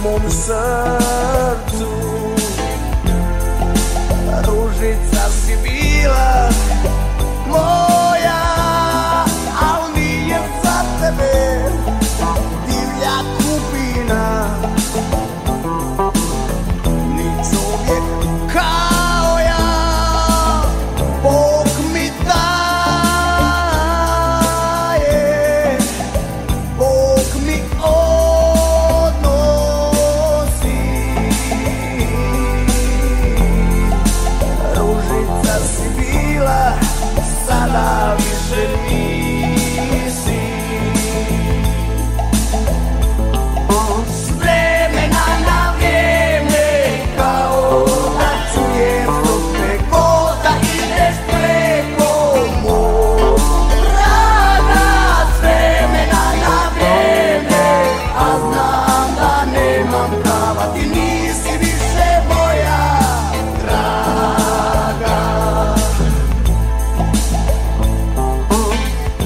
mom srcu. Ružica si bila moja, al nije za tebe divlja kupina, ni čovjek kao ja. Bog mi daje, Bog mi odnosi. Ružica si bila, sada više nisi. S vremena na vrijeme, kao da čujem ruke, ko da ideš preko mog rada. S vremena na vrijeme, a znam da nemam prava, ti nisi više moja draga.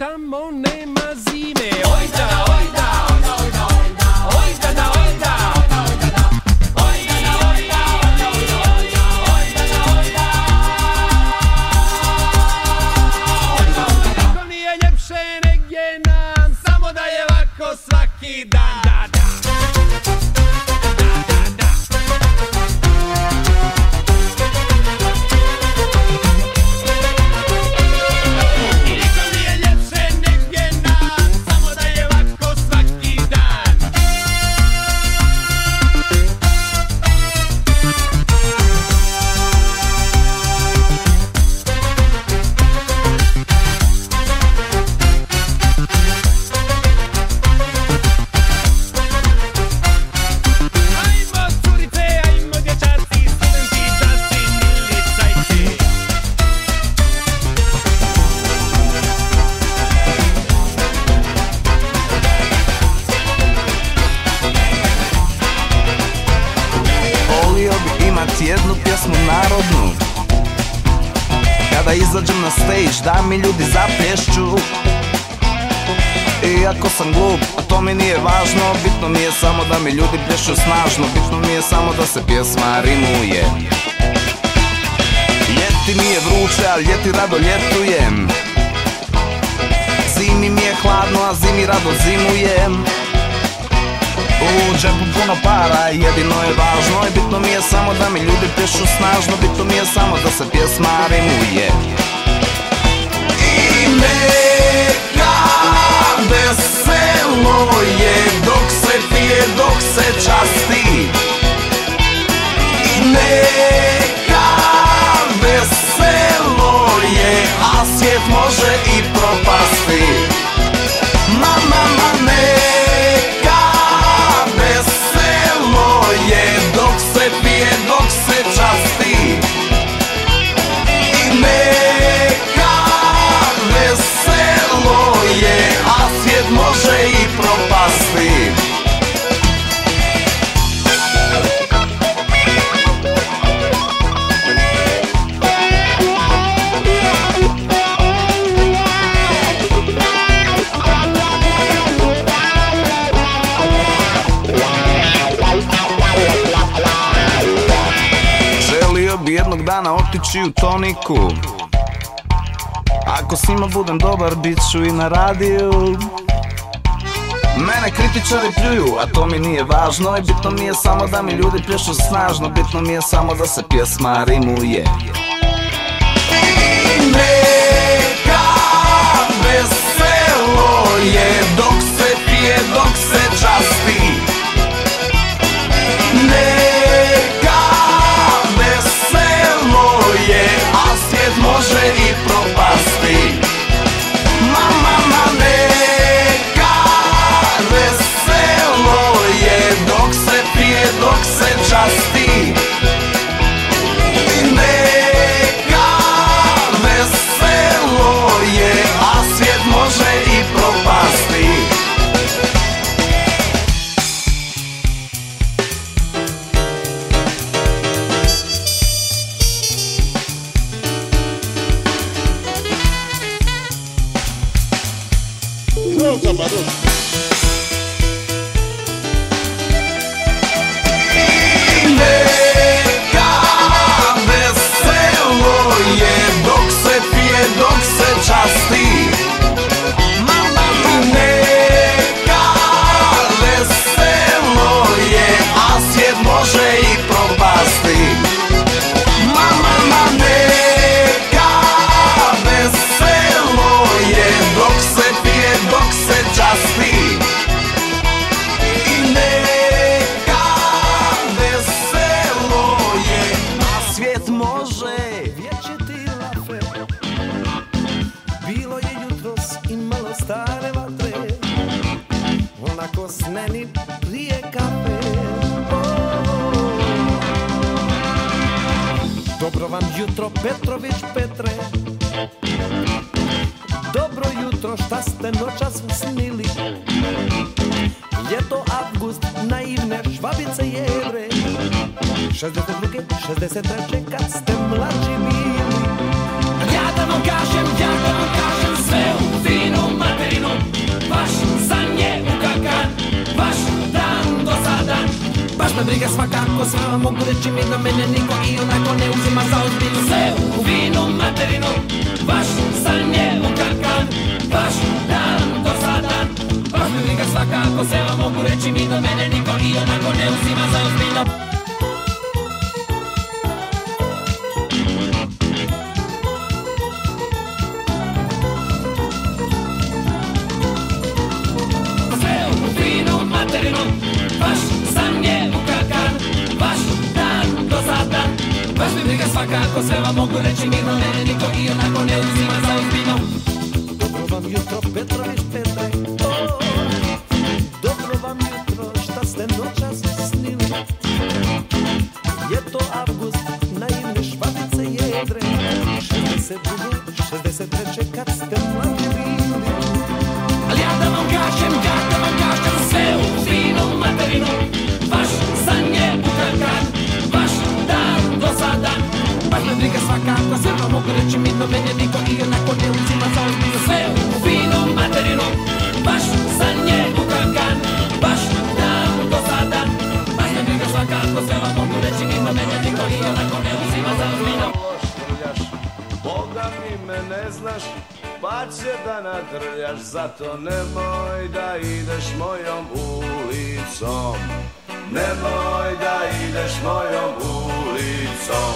tamo nema zime. Ojda, ojda, ojda, ojda, ojda, ojda, da, ojda. Niko nije ljepše negdje nam, samo da je lako svaki dan. Da, da. Jednu pjesmu narodnu kada izađem na stage, da mi ljudi zaplješću. Iako sam glup, a to mi nije važno, bitno mi je samo da mi ljudi plješu snažno. Bitno mi je samo da se pjesma rimuje. Ljeti mi je vruće, a ljeti rado ljetujem. Zimi mi je hladno, a zimi rado zimujem. U džepu puno para, jedino je važno i bitno mi je samo da mi ljudi plješu snažno. Bitno mi je samo da se pjesma rimuje. I neka veselo je dok se pije, dok se časti. I neka veselo je, a svijet može i propasti. Mama, neka veselo je dok se pije, dok se časti. I neka veselo je, a svijet može i propasti. Bi jednog dana otići u toniku. Ako s njima budem dobar, bit ću i na radiju. Mene kritičari pljuju, a to mi nije važno. I bitno mi je samo da mi ljudi plješu snažno. Bitno mi je samo da se pjesma rimuje. I neka veselo je dok se pije, dok se časti. A svijet može i propasti. Mama, neka veselo je dok se pije, dok se časti. I neka veselo je, a svijet može i propasti. Neka veselo je dok se pije, dok se časti. Neka veselo je, a svijet može i propasti. Mama, neka veselo je dok se pije, dok se časti. I neka veselo je, a svijet može. Vječiti lafe, bilo je jutros i malo stare vatre, onako sneni prije kafe. Dobro vam jutro, Petrović Petre. Dobro jutro, šta ste noćas snili? Ljeto, avgust, naivne švabice jedre. 62. 63. kad ste mlađi bili. Ja da vam kažem sve u finom me briga svakako, sve vam mogu reći mi da mene niko i onako ne uzima za ozbiljno. Sve u vinu materinu, baš san je u kakan, baš dan dosadan. Baš me briga svakako, sve vam mogu reći mi da mene niko i onako ne uzima za ozbiljno. Baš san je u kakan, baš dan dosadan. Baš mi briga svakako, sve vam mogu reći mi da mene niko i onako ne uzima za ozbiljno. Dobro vam jutro Petrović Petre, dobro vam jutro, šta ste noćas snili. Je to avgust, naivne švabice jedre, 62, 63 kad ste mladi bili. Ali ja da vam kažem, sve u finu materinu, baš san je u kakan, baš dan dosadan. Baš me briga svakako, sve vam mogu reći mi da mene niko i onako ne uzima za ozbiljno. Sve u finu materinu, baš san je u kakan, baš dan dosadan. Baš me briga svakako, sve vam mogu reći mi da mene niko i onako ne uzima za ozbiljno. Boga mi me ne znaš, pa će da nadrljaš, zato nemoj da ideš mojom ulicom. Nemoj da ideš mojom ulicom.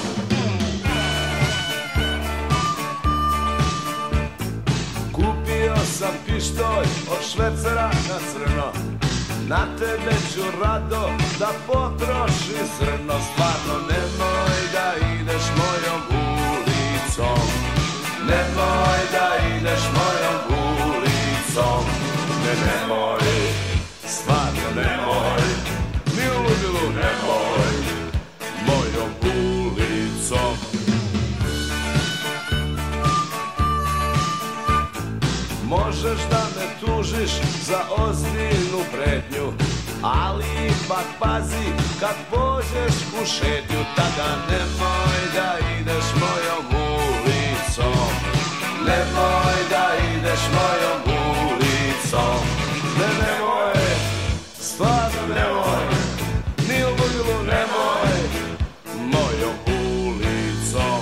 Kupio sam pištolj od švercera na crno, na tebe ću rado da potroši zrno. Stvarno nemoj da ideš mojom ulicom. Nemoj da ideš mojom ulicom. Nemoj, stvarno nemoj, ni u ludilu nemoj mojom ulicom. Možeš da me tužiš za ozbiljnu pretnju, ali ipak pazi kad pođeš u šetnju, tada nemoj da ideš mojom ulicom. Nemoj da ideš mojom ulicom. Nemoj, stvarno nemoj, ni u ludilu nemoj mojom ulicom.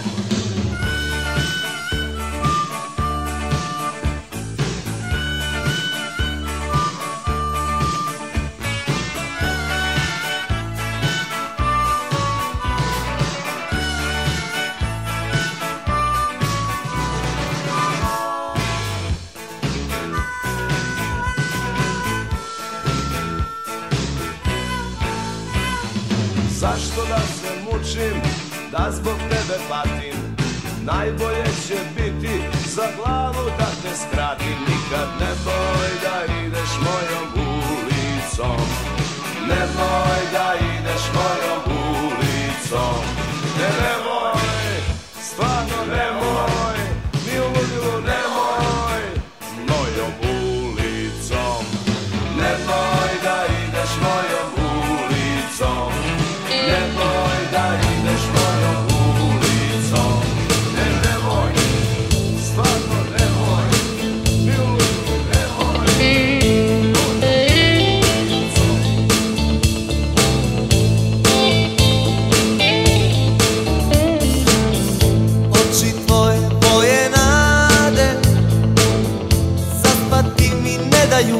Zašto da se mučim, da zbog tebe patim? Najbolje će biti za glavu da te skratim. Nikad nemoj da ideš mojom ulicom. Nemoj da ideš mojom ulicom. Nemoj, stvarno nemoj, ni u ludilu nemoj mojom ulicom. Nemoj da ideš mojom ulicom. Nemoj da ideš mojom ulicom. Nemoj, stvarno nemoj, ni u ludilu nemoj mojom ulicom. Oči tvoje boje nade, zaspati mi ne daju.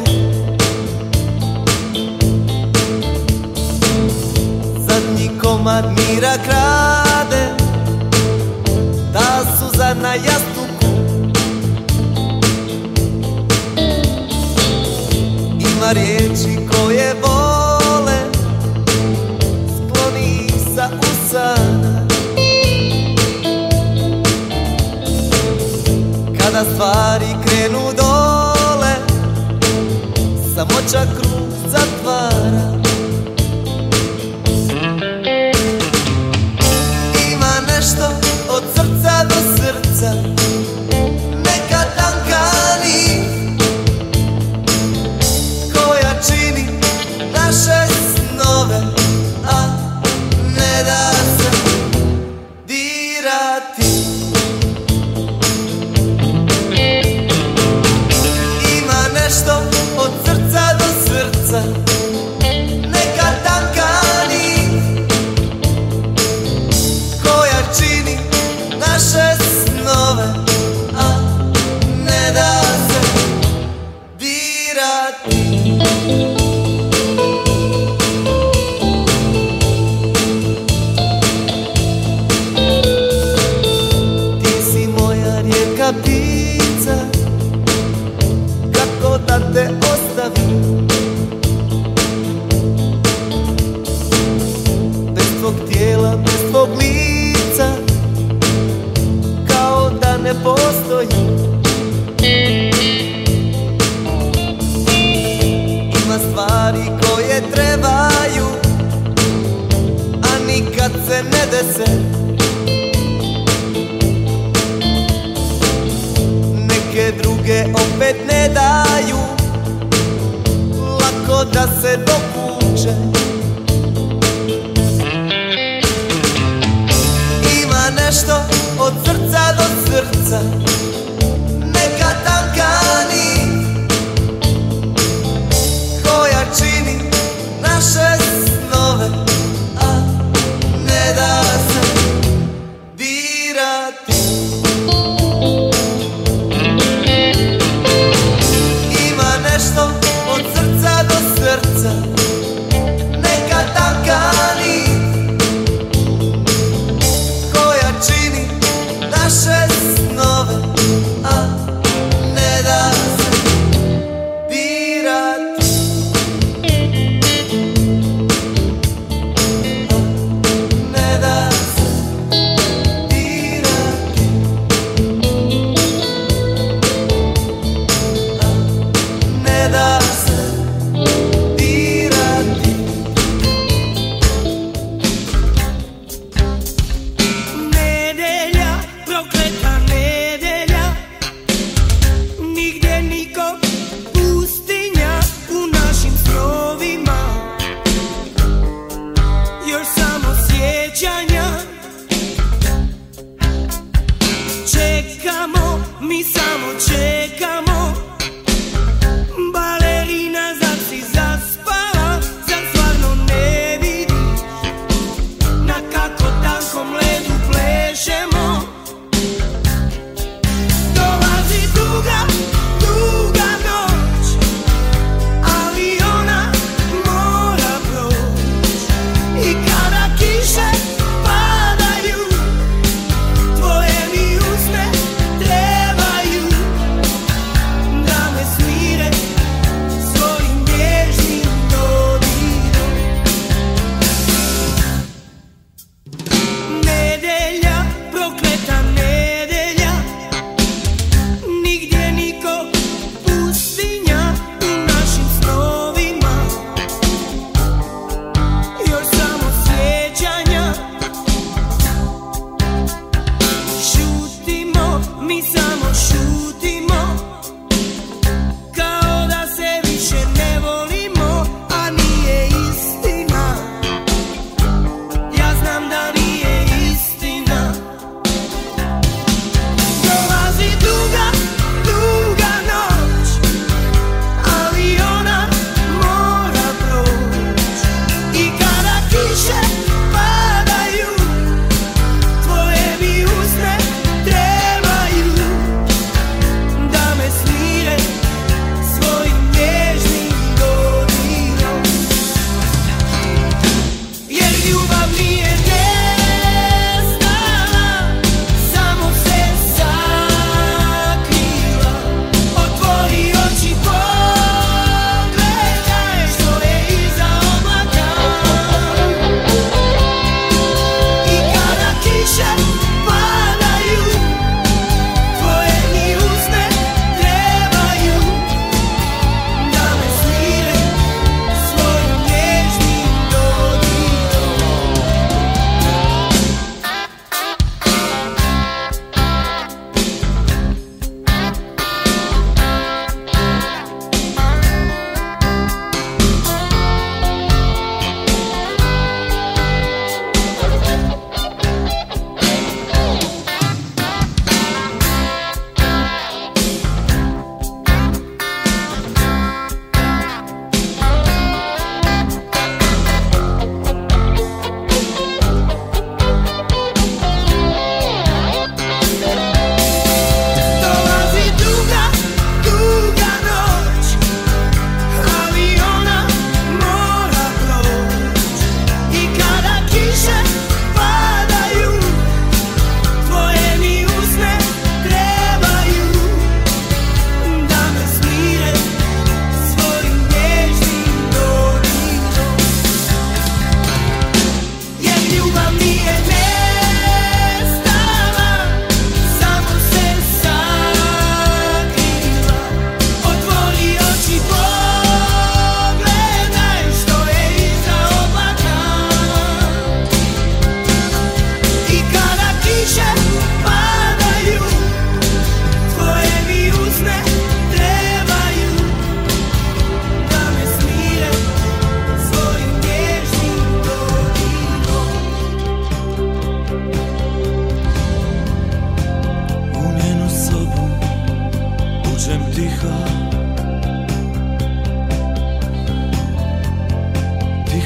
Zadnji komad mira krade, ta suza na jastuku. Ima riječi koje vole, skloni sa usana. Kada stvari krenu dole, samoća krug zatvara. Nešto od srca do srca, neka tanka nit koja čini naše snove, a ne da se dirati. Ima nešto od srca do srca, sebe. Neke druge opet ne daju lako da se dokuče. Ima nešto od srca do srca, neka tanka nit koja čini naše snove, a ne da se dirati. Ima nešto od srca do srca, neka tanka nit koja čini naše snove, a ne da se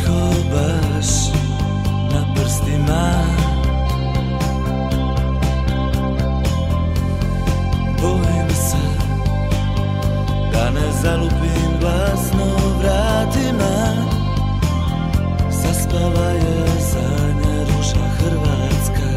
ko baš na prstima. Bojim se da ne zalupim glasno vratima. Zaspala je zadnja ruža Hrvatska.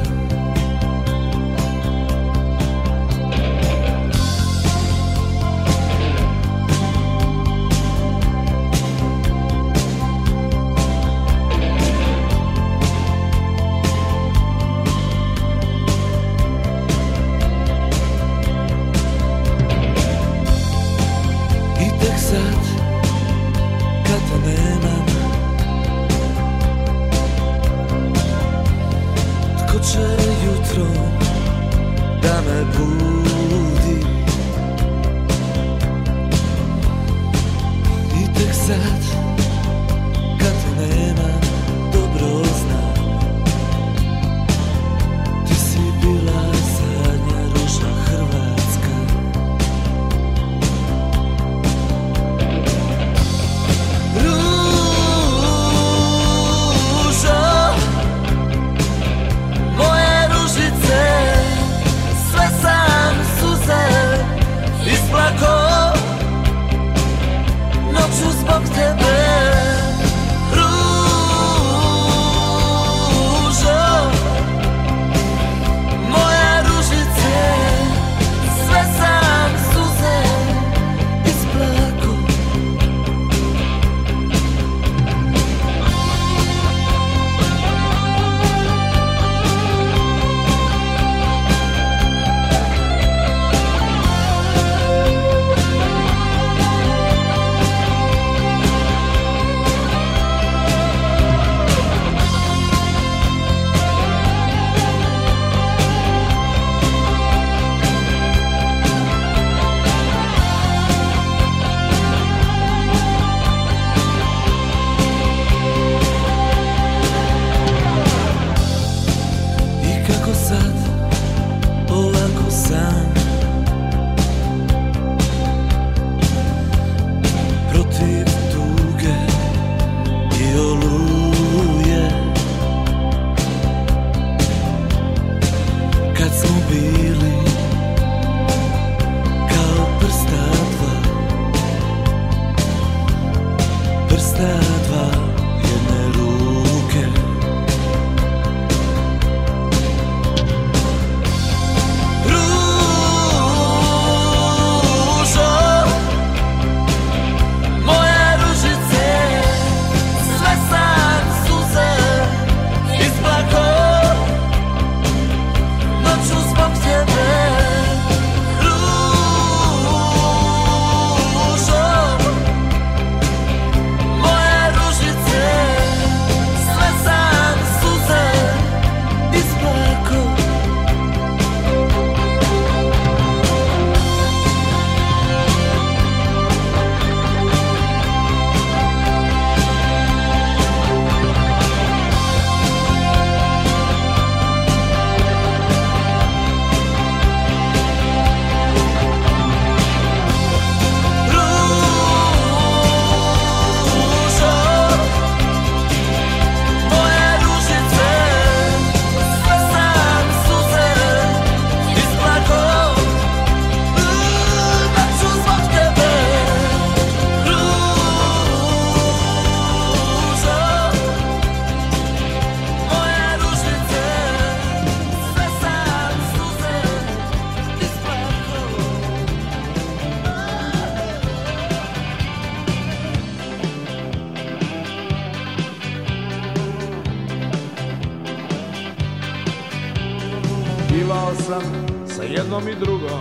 Bivao sam sa jednom i drugom,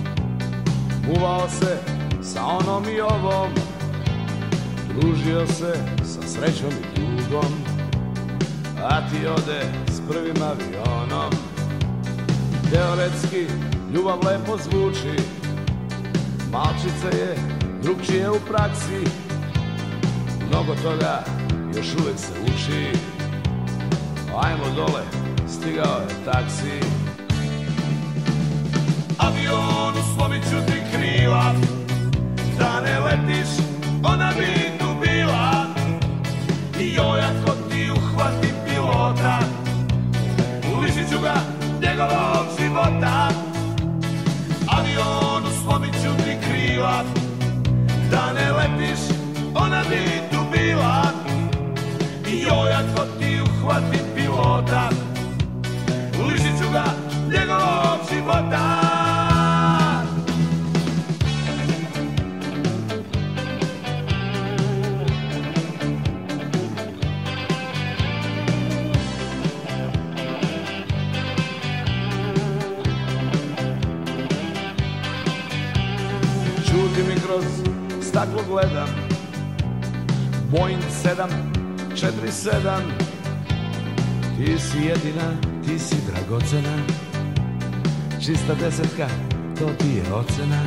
muvao se sa onom i ovom, družio se sa srećom i tugom, a ti ode s prvim avionom. Teoretski ljubav lepo zvuči, malčice je drugčije u praksi, mnogo toga još uvek se uči. Ajmo dole, stigao je taksi. Avionu slomit ću ti krila, da ne letiš, ona bi tu bila. I joj, Da ne letiš, ona bi tu bila. Joj, ako ti uhvati pilota, lišit ću ga njegovog života. Čuti mi kroz staklo gledam, Boeing 747. Ti si jedina, ti si dragocena, čista desetka, to ti je ocena.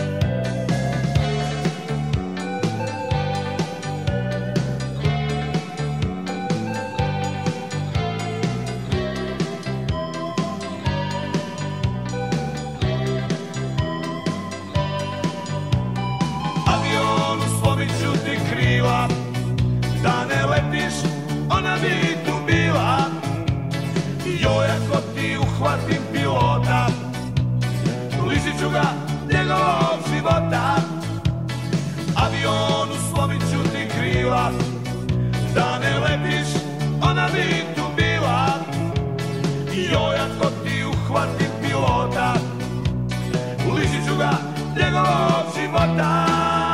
Da ne letiš, ona bi tu bila. Joj, ako ti uhvatim pilota, lišit ću ga njegovog života. Avionu slomit ću ti krila. Da ne letiš, ona bi tu bila. Joj, ako ti uhvatim pilota, lišit ću ga njegovog života.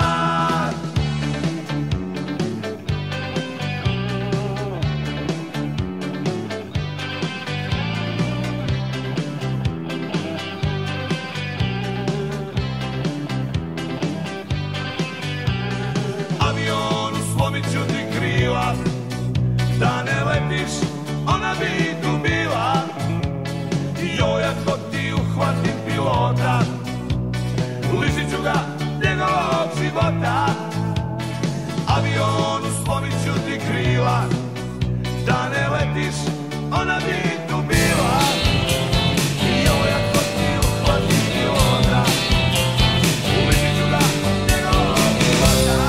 Da ne letiš, ona bi tu bila. Joj, ako ti uhvatim pilota, lišit ću ga njegovog života. Avionu slomit ću ti krila. Da ne letiš, ona bi tu bila. Joj, ako ti uhvatim pilota, lišit ću ga njegovog života.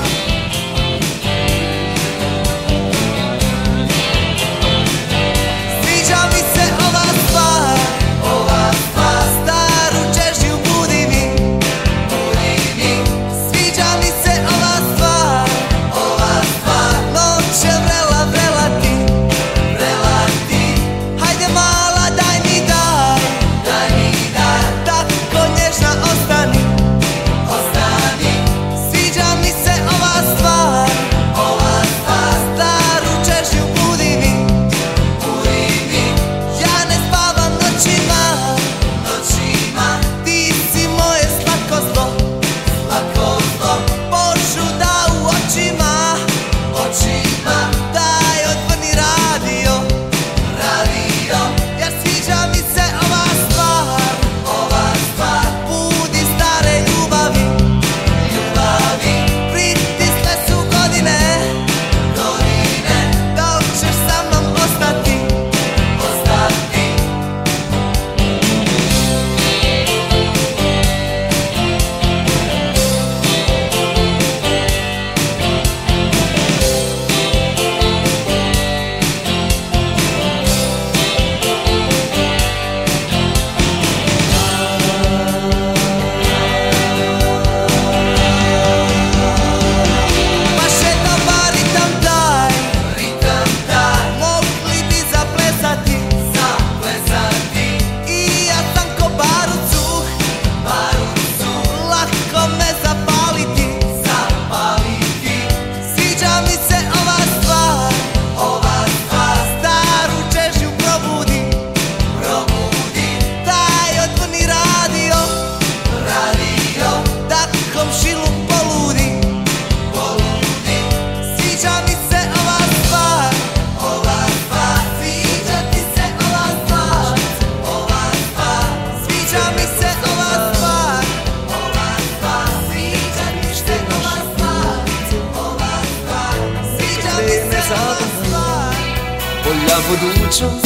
Bolja budućnost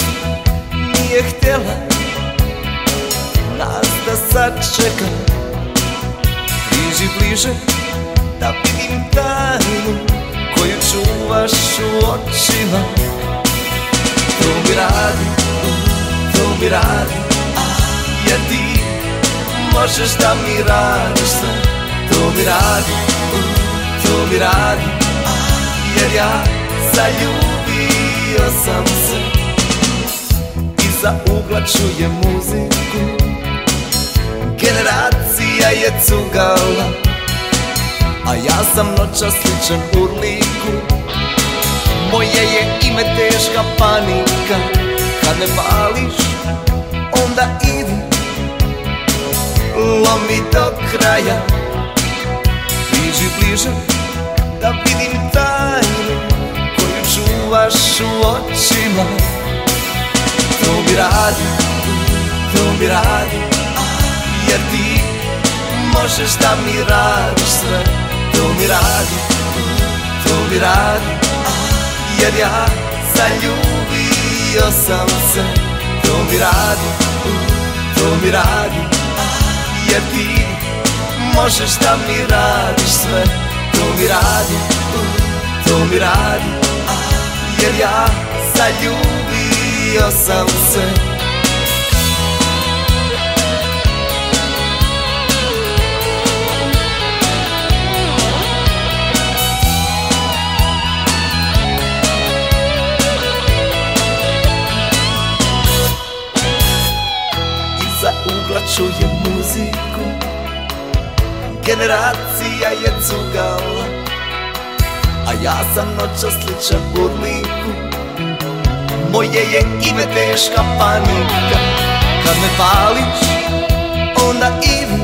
nije htjela nas da sačeka. Priđi bliže da vidim tajnu koju čuvaš u očima. To mi radi, jer ti možeš da mi radiš sve. To mi radi, mi radi, jer ja zaljubio sam se. Iza ugla čujem muziku, generacija je cugala, a ja sam noćas sličan urliku. Moje je ime teška panika, kad me pališ, onda idi, lomi do kraja. Priđi bliže, da vidim tajnu koju čuvaš u očima. To mi radi, to mi radi, jer ti možeš da mi radiš sve. To mi radi, to mi radi, jer ja zaljubio sam se. To mi radi, to mi radi, jer ti možeš da mi radiš sve. To mi radi, to mi radi, jer ja zaljubio sam se. Čujem muziku, generacija je cugala, a ja sam noćas sličan urliku. Moje je ime teška panika, kad me pališ, onda idi,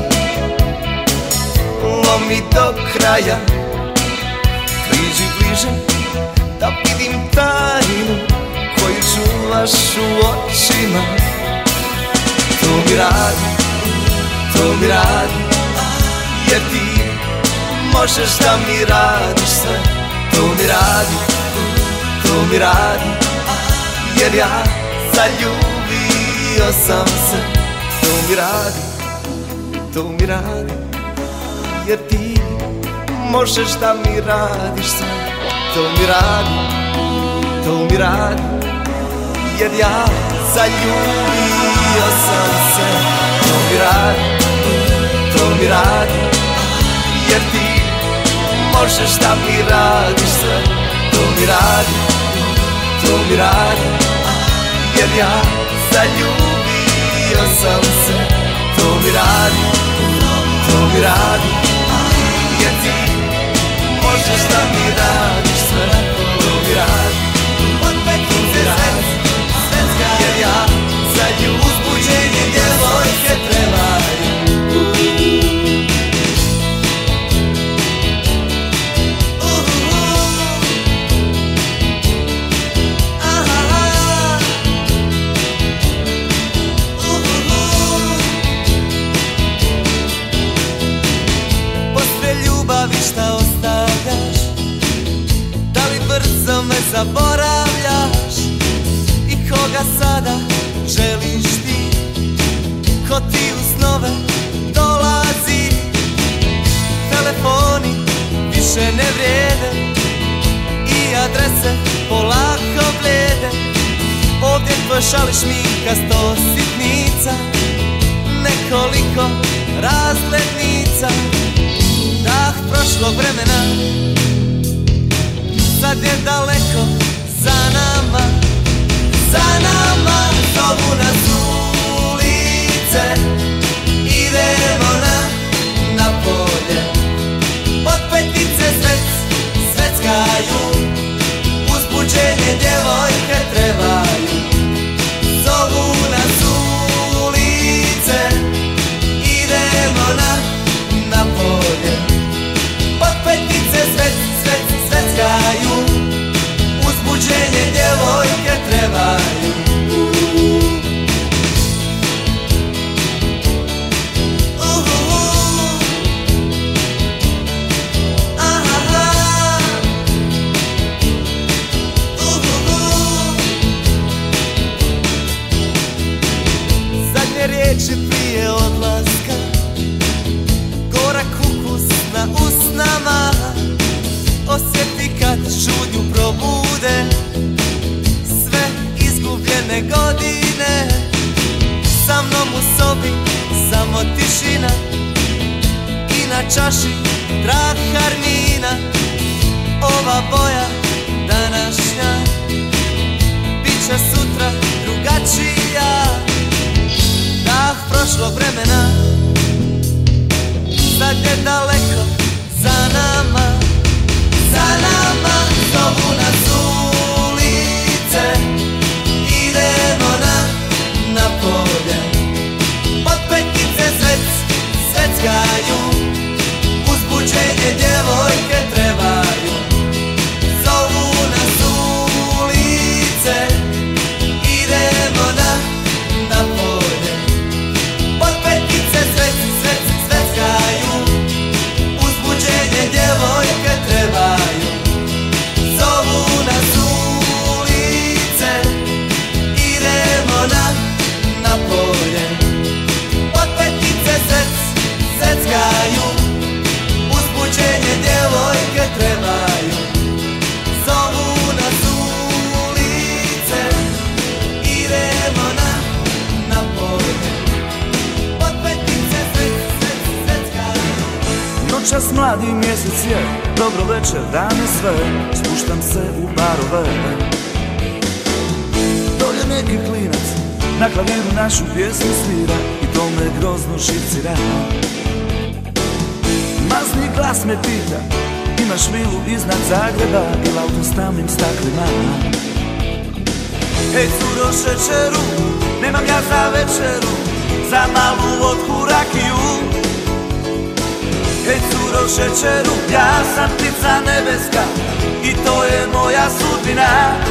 lomi do kraja. Priđi bliže, da vidim tajnu koju čuvaš u očima. To mi radi, to mi radi, jer ti možeš da mi radiš sve. To mi radi, to mi radi, jer ja zaljubio sam se. To mi radi, to mi radi, jer ti možeš da mi radiš sve. To mi radi, to mi radi, jer ja zaljubio sam se. To mi radi, to mi radi, jer ti možeš da mi radiš sve. To mi radi, to mi radi, jer ja zaljubio sam se. To mi radi, to mi radi, jer ti možeš da mi radiš sve. To mi radi, to mi radi, jer ja zaljubio. Uzbuđenje djevojke trebaju. Posle ljubavi šta ostavljaš, da li brzo me zaboravljaš, i koga sada želiš ti, ko ti u snove dolazi. Telefoni više ne vrijede i adrese polako bljede. Ovdje tvoj šališ šminka, 100 sitnica, nekoliko razglednica. Dah prošlog vremena sad je daleko za nama. Za nama zovu nas ulice, idemo na polje. Od petice sveckaju, uzbuđenje djevojke trebaju. Zovu nas ulice, idemo na polje. Od petice sveckaju, uzbuđenje djevojke trebaju. Zadnje riječi prije odlaska, gorak ukus na usnama. Osjeti kad šutnju probude sve izgubljene godine. Sa mnom u sobi samo tišina i na čaši trah harmina. mladi mjesec je, dobro večer, dane sve, spuštam se u barove. Dolje neki klinac, na klaviru našu pjesmu svira i to me grozno živcira. Mazni glas me pita, imaš vilu iznad Zagreba ili auto s tamnim staklima. Ej curo šećeru, nemam ja za večeru, za malu vodku rakiju. Ej curo šećeru, ja sam ptica nebeska i to je moja sudbina.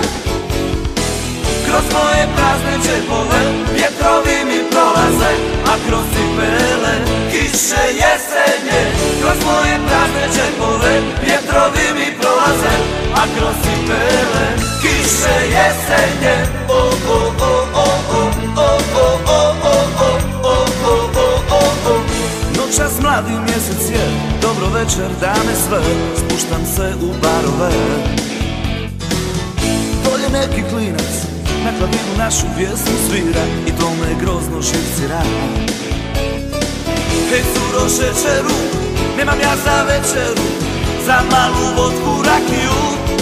Kroz moje prazne džepove vjetrovi mi prolaze, a kroz cipele kiše jesenje. Kroz moje prazne džepove vjetrovi mi prolaze, a kroz cipele kiše jesenje. O, o, o, o, o, o, o, o, o, o, o, o, o. Noćas mladi mjesec je, dobro večer, dame sve, spuštam se u barove. Dolje neki klinac, na klaviru našu pjesmu svira i to me grozno živcira. Hej curo šećeru, nemam ja za večeru, za malu vodku rakiju.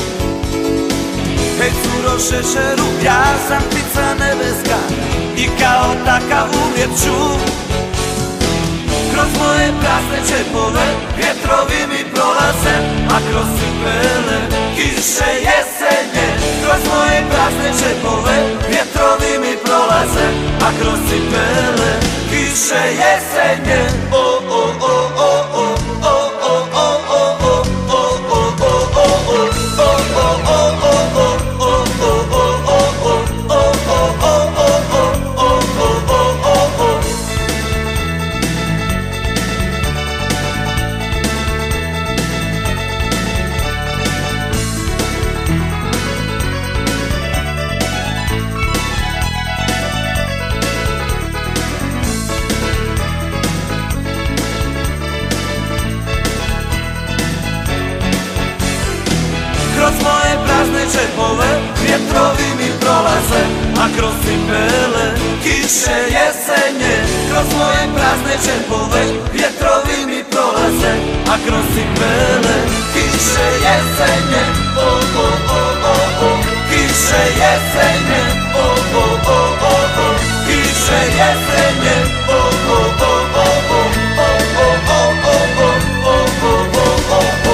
Hej curo šećeru, ja sam ptica nebeska i kao takav uvijek ću. Kroz moje prazne džepove vjetrovi mi prolaze, a kroz cipele kiše jesenje. Kroz moje prazne džepove vjetrovi mi prolaze, a kroz cipele kiše jesenje. O, o, o, o, o, o, o, o, o, o, o, o, o, o, džepove vjetrovi mi prolaze, a kroz cipele kiše jesenje. Kroz moje prazne džepove vjetrovi mi prolaze, a kroz cipele kiše jesenje. O, o, o, o, o, kiše jesenje. O, o, o, o, o, kiše jesenje. O, o, o, o, o, o, o, o, o, o, o, o, o, o,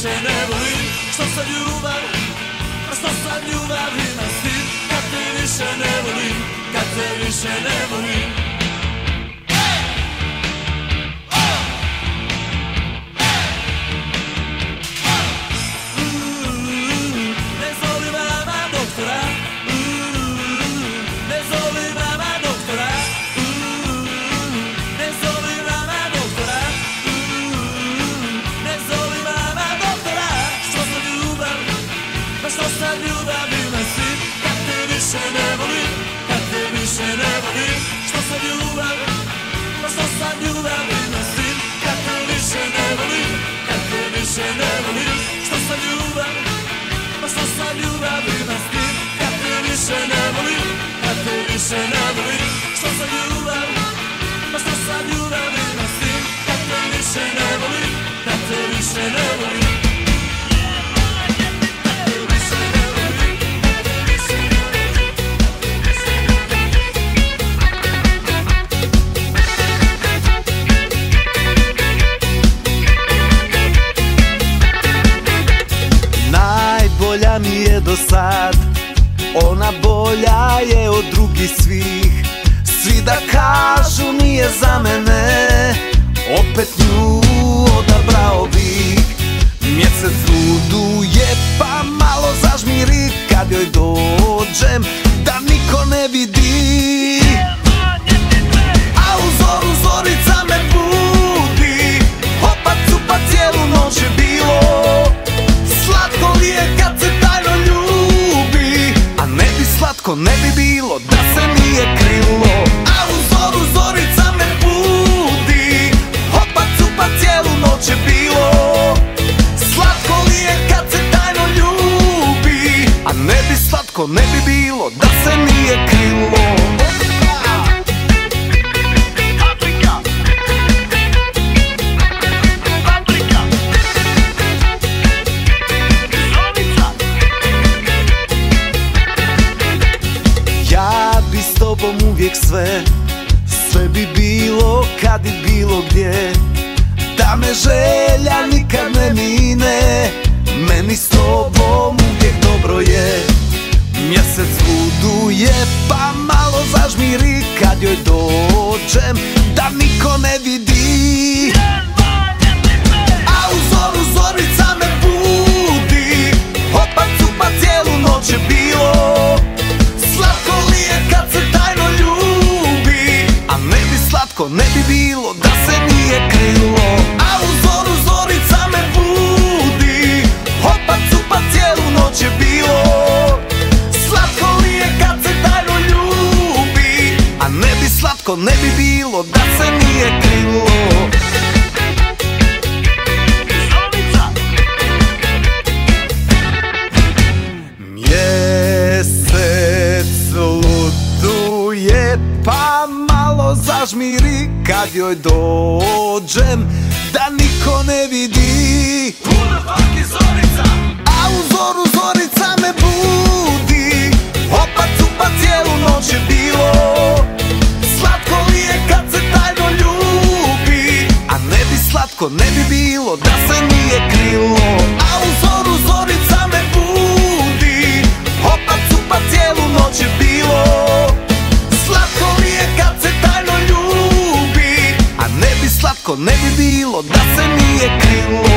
više ne volim. Što sad ljubav, a što sad ljubav ima s tim? Kad te više ne volim, kad te više ne volim. Ne zoli mama doktora, ne zoli mama doktora, ne zoli mama doktora, ne zoli mama doktora. Što sad ljubav, pa što sad ljubav ima s tim? Kad te više ne volim, kad te više ne volim. Što sad ljubav, pa što sad ljubav ima s tim? Kad te više ne volim, kad te više ne volim. Što sad ljubav, pa što sad ljubav ima s tim? Kad te više ne volim, kad te više ne volim. Što sad ljubav, pa što sad ljubav ima s tim? Kad te više ne volim, kad te više ne volim. Najbolja mi je do sad, ona bolja je od drugih svih. Svi da kažu nije za mene, opet nju odabrao bih. Mjesec luduje pa malo zažmiri, kad joj dođem da niko ne vidi. A u zoru zorica me budi, opa cupa cijelu noć je bilo. Slatko li je kad se tajno ljubi, a ne bi slatko, ne bi bilo da se nije krilo. A u zoru zorica me budi, opa cupa cijelu noć je bilo. Slatko li je kad se tajno ljubi, a ne bi slatko, ne bi bilo da se nije krilo. Ja bi s tobom uvijek sve, sve bi bilo kad i bilo gdje. Da me želja nikad ne mine, meni s tobom uvijek dobro je. Mjesec luduje pa malo zažmiri, kad joj dođem da niko ne vidi. A u zoru zorica me budi, opa cupa cijelu noć je bilo. Slatko li je kad se tajno ljubi, a ne bi slatko, ne bi bilo da se nije krilo. A u zoru zorica me budi, opa cupa cijelu noć je bilo. Slatko li je kad se tajno ljubi, a ne bi slatko, ne bi bilo da se nije krilo. Mjesec luduje pa malo zažmiri, kad joj dođem da niko ne vidi. A u zoru zorica me budi, opa cupa cijelu noć je bilo. Slatko li je kad se tajno ljubi, a ne bi slatko, ne bi bilo da se nije krilo. A u zoru zorica me budi, opa cupa cijelu noć je bilo. Slatko li je kad se tajno ljubi, a ne bi slatko, ne bi bilo da se nije krilo.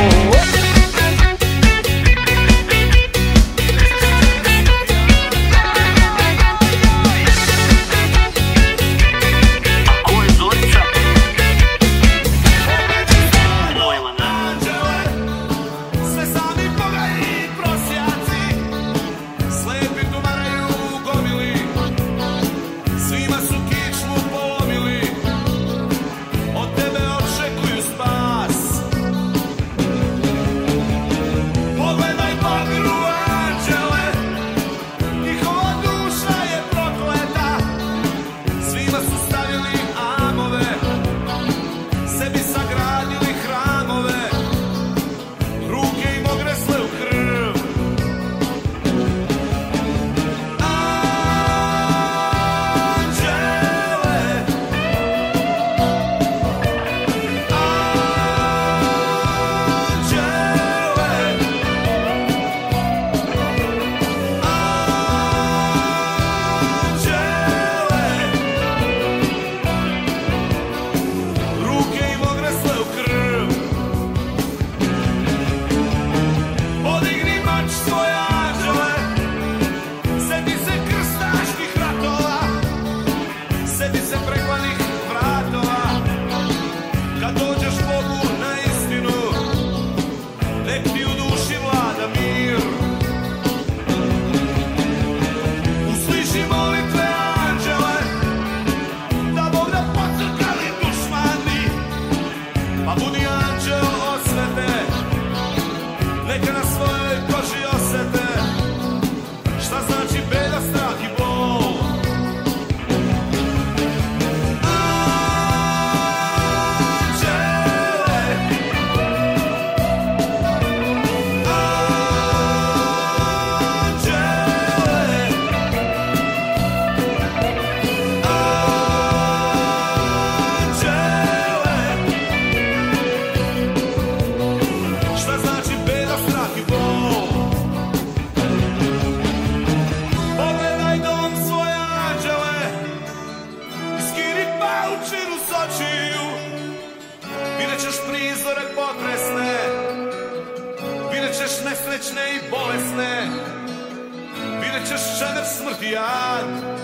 nesrećne i bolesne, vidjet ćeš šeder smrti jad.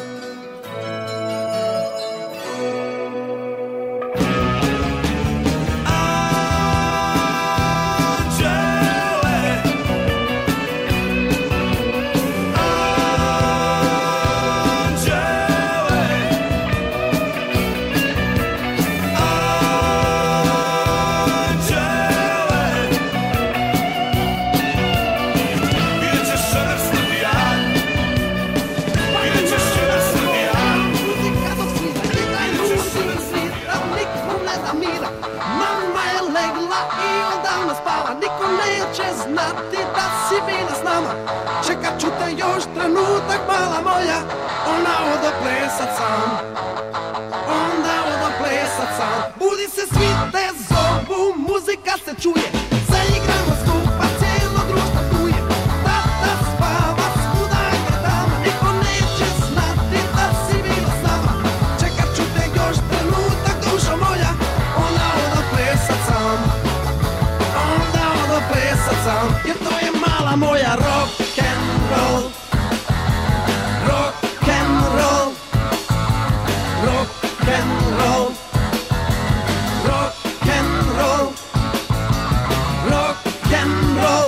Znati da si bila s nama, čekat ću te još trenutak, mala moja. Onda odo plesat sam, onda odo plesat sam. Budi se, svi te zovu, muzika se čuje, zaigramo skupa, cijelo društvo tu je. Tata spava, svuda je dama, niko neće znati da si bila s nama. Čekat ću te još trenutak, dušo moja. Onda odo plesat sam, onda odo plesat sam. Jer to je mala moja rock and roll, rock and roll, rock and roll, rock and roll, rock and roll.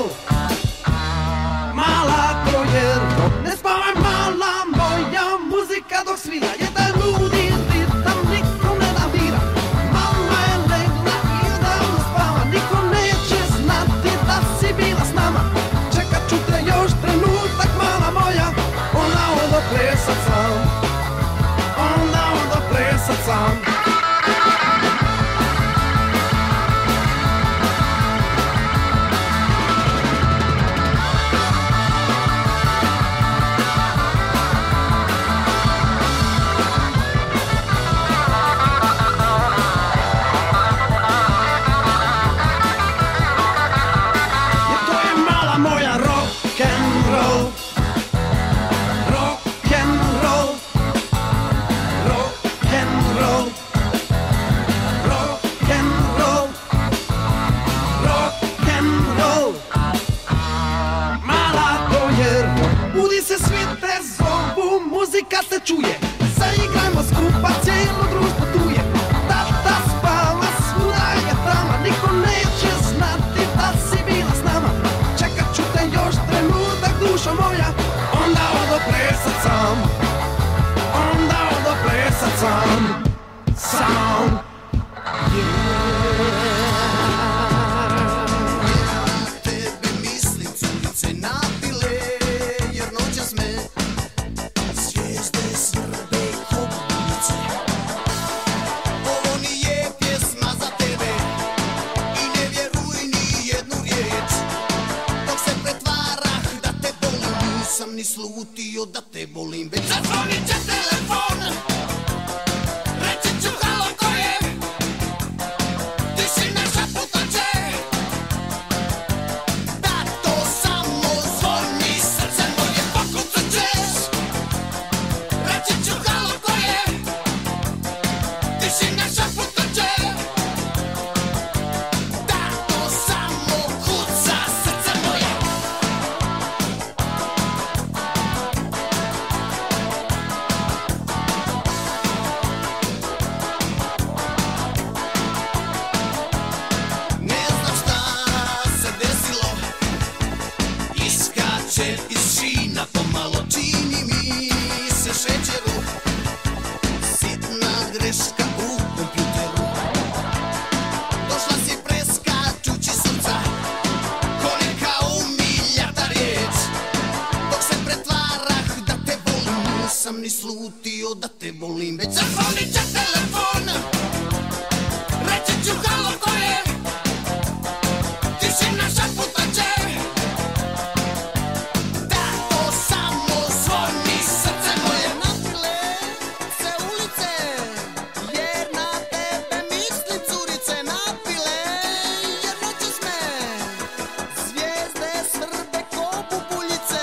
Mala to je rock, ne spavaj mala moja, muzika dok svira, je taj ludi ritam, niko ne navira. Mama je legla i odavno spava, niko neće znati da si bila s nama. Čekat ću te još trenutak, mala moja, onda odo plesat sam, onda odo plesat sam. Jer to je mala moja rock and roll, rock and roll, rock and roll, rock and roll, rock and roll. Mala to je rock, budi se, svi te zovu, muzika se čuje, zaigrajmo skupa, cijelo društvo tu je. Tata spava, svuda je tama, niko neće znati da si bila s nama. Čekat ću te još trenutak, dušo moja, onda odo plesat sam, onda odo plesat sam, sam. Tebe mislim, curice napile, jer noćas me zvijezde svrbe ko bubice. Ovo nije pjesma za tebe i ne vjeruj ni jednu riječ. Dok se pretvarah da te volim, nisam ni slutio da te volim. Već zazvonit će telefon, reći ću halo, ko je? Ti si naša putoče. Da to samo zvoni, srce moje pokucat ćeš. Reći ću halo, ko je? Ti si naša putoče. Da to samo kuca, srce moje. Ne znam šta se desilo, iskače iz šina pomalo, čini mi se šećeru, sitna greška u kompjuteru. Došla si preskačući srca, ko neka umiljata riječ. Dok se pretvarah da te volim, nisam ni slutio da te volim. Već zazvonit će telefon, reći ću halo, ko je? Ti si naša putoče. Da to samo zvoni, srce moje. Napile se ulice, jer na tebe mislim, curice. Napile, jer noćas me zvijezde svrbe ko bubuljice.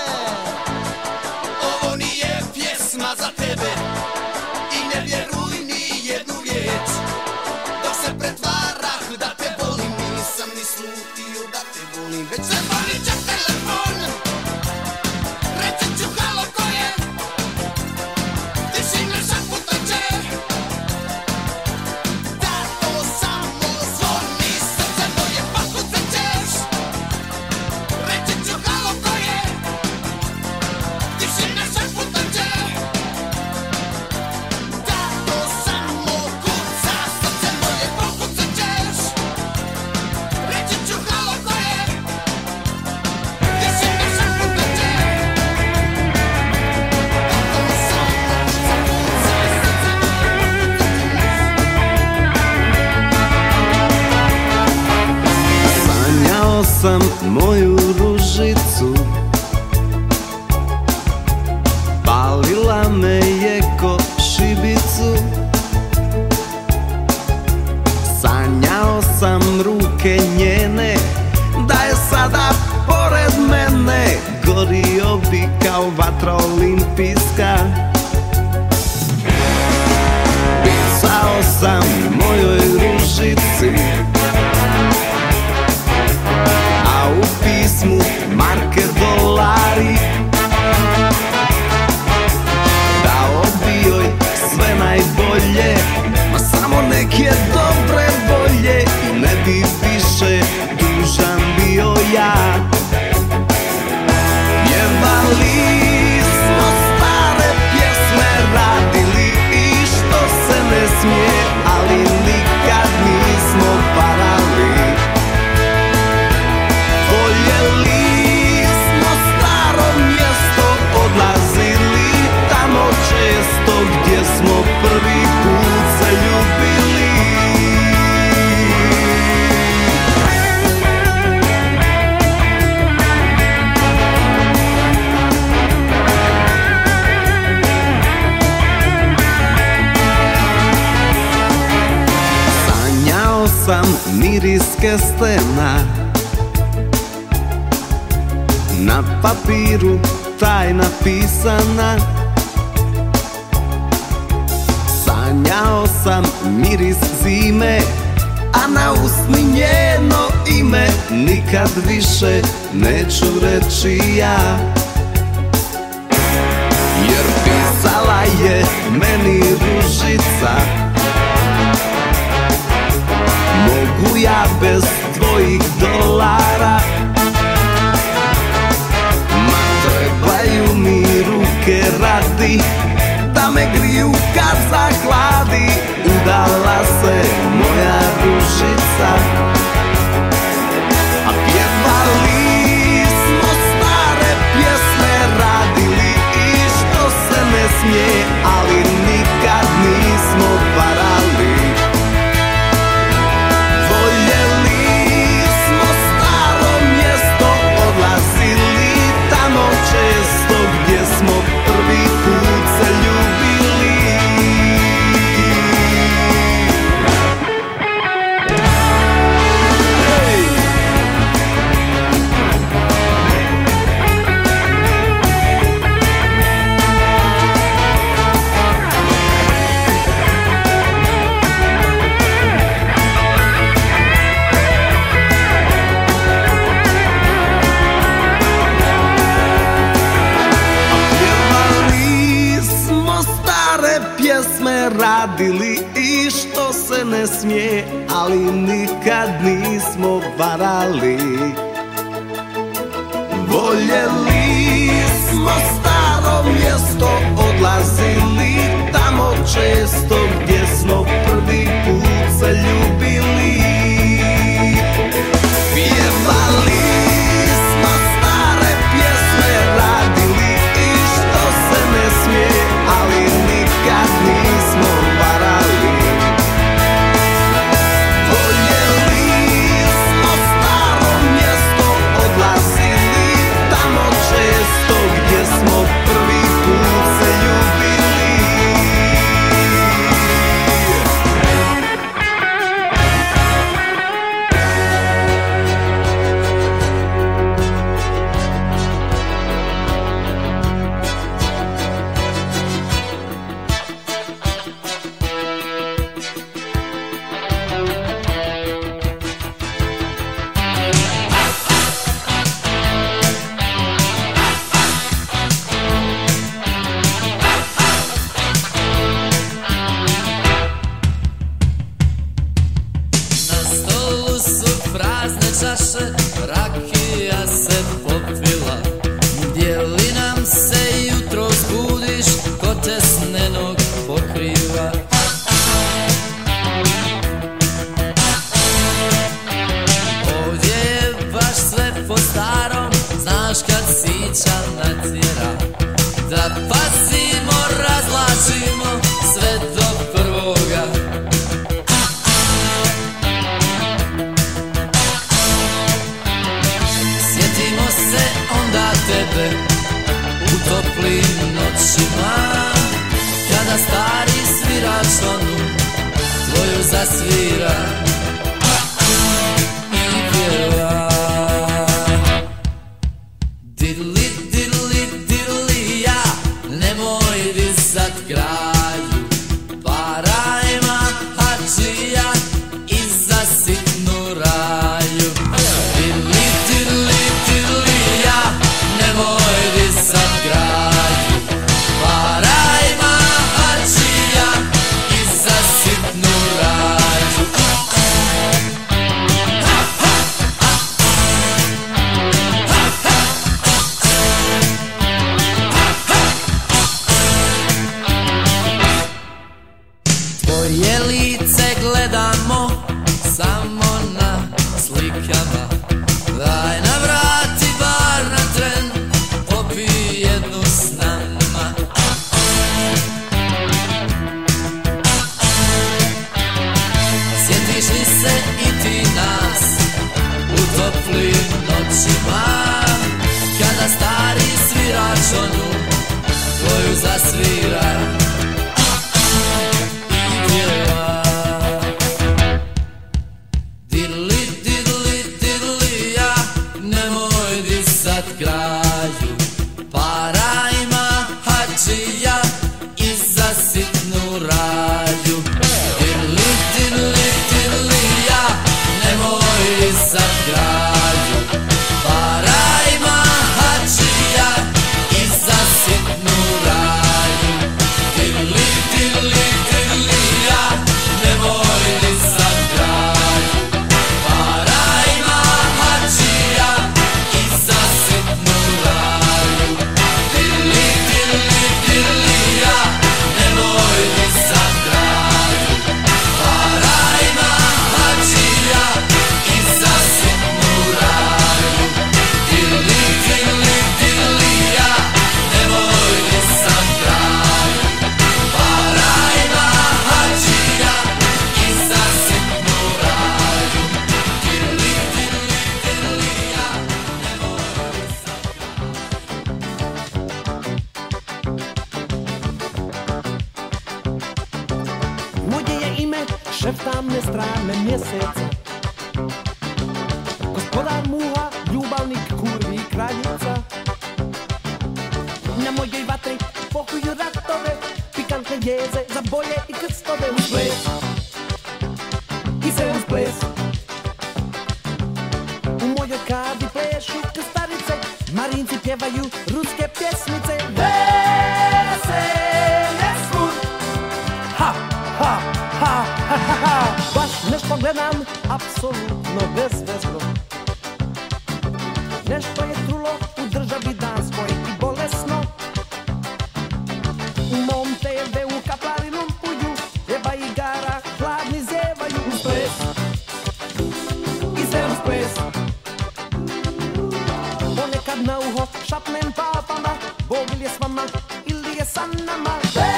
Ovo nije pjesma za tebe i ne vjeruj ni jednu riječ. me je ko šibicu. Sanjao sam ruke njene, da je sada pored mene, gorio bi kao vatra olimpijska. Pisao sam mojoj ružici, a u pismu marke dolari. Dao bi joj sve najbolje, ma samo neke dobre volje, i ne bi više dužan bio ja. Pjevali smo stare pjesme, radili i što se ne smije, ali nikad nismo varali. Voljeli smo staro mjesto, odlazili tamo često, gdje smo prvi put se ljubili. Sanjao sam miris kestena, na papiru tajna pisana. Sanjao sam miris zime, a na usni njeno ime nikad više neću reći ja. Jer pisala je meni ružica, mogu ja bez tvojih dolara. Trebaju mi ruke radi, da me griju kad zahladi. Udala se moja ružica, a pjevali smo stare pjesme, radili i što se ne smije, ali nikad nismo varali. Voljeli smo staro mjesto, odlazili tamo često, gdje smo prvi put se ljubili. Hey! Pjesme radili i što se ne smije, ali nikad nismo varali. Voljeli smo staro mjesto, odlazili tamo često, gdje smo prvi put se ljubili. Pjevali smo stare pjesme, radili i što se ne smije, ali nikad nismo varali. Voljeli smo staro mjesto, odlazili tamo često, gdje smo prvi put se ljubili. čaše, rakija se popila. Gdje li nam se jutro zbudiš, ko te snenog pokriva? Ovdje je baš sve po starom, znaš kad sića natjera. Da pazimo, razlačimo sve do prvoga. Sjetimo se onda tebe u toplim noćima. zasvira i pjeva. Didli, didli, didli, ja, nemoj disat kralju, para ima hačija i za sitnu raju. Didli, didli, didli, ja, nemoj disat kralju, para ima hačija i za sitnu raju. Tvoje lice gledamo samo na slikama, daj navrati bar na tren, popij jednu s nama. Sjetiš li se i ti nas u toplim noćima, kada stari svirač onu tvoju zasvira i pjeva. Didli, didli, didli, ja, nemoj disat kralju, para ima hačija i za sitnu raju. Didli, didli, didli, ja, nemoj disat kralju, para ima hačija i za sitnu raju. Didli, didli, didli, ja, nemoj disat kralju, para ima hačija i za sitnu raju. Didli, didli, didli, ja, nemoj disat kralju, para ima hačija i za sitnu raju. Didli, didli, didli, ja, nemoj disat kralju, para ima hačija i za sitnu raju. Didli, didli, didli, ja, nemoj disat Moje je ime, šef tamne strane mjeseca, gospodar muha, ljubavnik, kurvi i kraljica. Na mojoj vatri pokuju ratove, pikantne jeze za boje i krstove. Uz ples, i se uz ples, u mojoj kadi plešu krstarice, marinci pjevaju ruske pjesmice. Veselje svud, ha, ha, ha, ha, ha, ha. Baš nešto gledam, apsolutno bezvezno. Nešto je trulo u državi Danskoj i bolesno. U mom TV-u kaplari lumpuju, jeba igara, hladni zjevaju. Uz ples, i sve uz ples, ponekad na uho šapnem papama, Bog li je s vama ili je sa nama.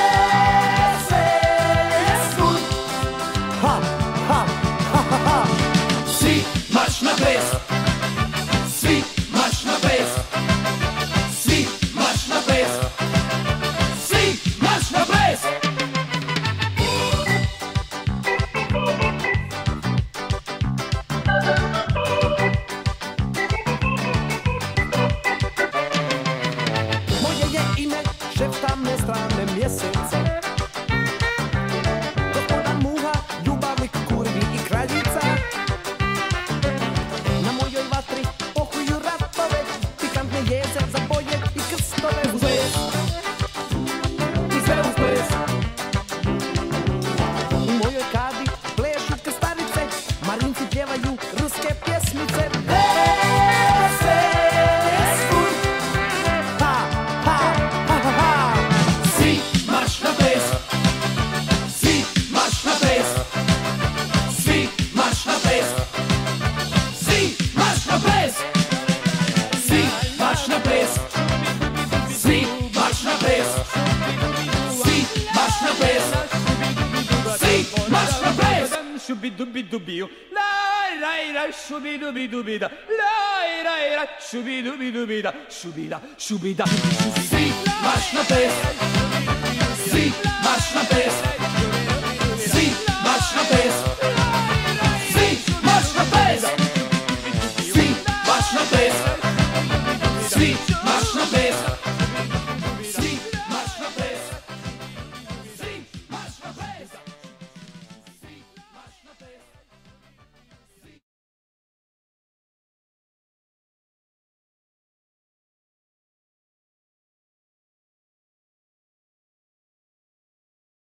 Veselje svud, ha, ha, ha, ha, ha. Svi marš na ples, svi marš na ples, svi marš na ples, svi marš na ples. Moje je ime, šef tamne strane mjeseca, gospodar muha, ljubavnik, kurvi i kraljica. Na mojoj vatri pokuju ratove, pikantne jeze za boje i krstove. Uz ples, i sve uz ples, u mojoj kadi plešu krstarice, marinci pjevaju ruske pjesmice. Veselje svud, ha, ha, ha, ha, ha. Svi marš na ples, svi marš na ples, svi marš na ples, svi marš na ples, svi marš na ples, svi marš na ples, svi marš na ples, svi marš na ples. Shubi-dubi-dubi-oo, la-ra-ra, shubi-dubi-dubi-da, la-ra-ra, shubi-dubi-dubi-da, shubida, shubida, Svi marš na ples, svi marš na ples, svi marš na ples,